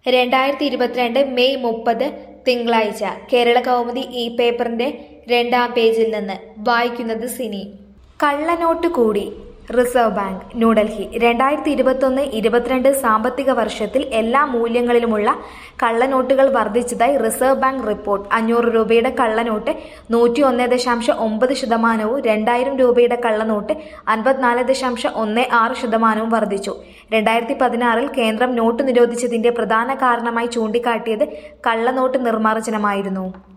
2022 May 30 തിങ്കളാഴ്ച കേരള കൗമുദി ഈ പേപ്പറിന്റെ 2-ാം പേജിൽ നിന്ന് വായിക്കുന്നത് സിനി. കള്ളനോട്ട് കൂടി റിസർവ് ബാങ്ക് ന്യൂഡൽഹി 2021-22 സാമ്പത്തിക വർഷത്തിൽ എല്ലാ മൂല്യങ്ങളിലുമുള്ള കള്ളനോട്ടുകൾ വർദ്ധിച്ചതായി റിസർവ് ബാങ്ക് റിപ്പോർട്ട്. 500 രൂപയുടെ കള്ളനോട്ട് 101.9%, 2000 രൂപയുടെ കള്ളനോട്ട് 54.16% വർദ്ധിച്ചു. 2016-ൽ കേന്ദ്രം നോട്ട് നിരോധിച്ചതിന്റെ പ്രധാന കാരണമായി ചൂണ്ടിക്കാട്ടിയത് കള്ളനോട്ട് നിർമ്മാർജ്ജനമായിരുന്നു.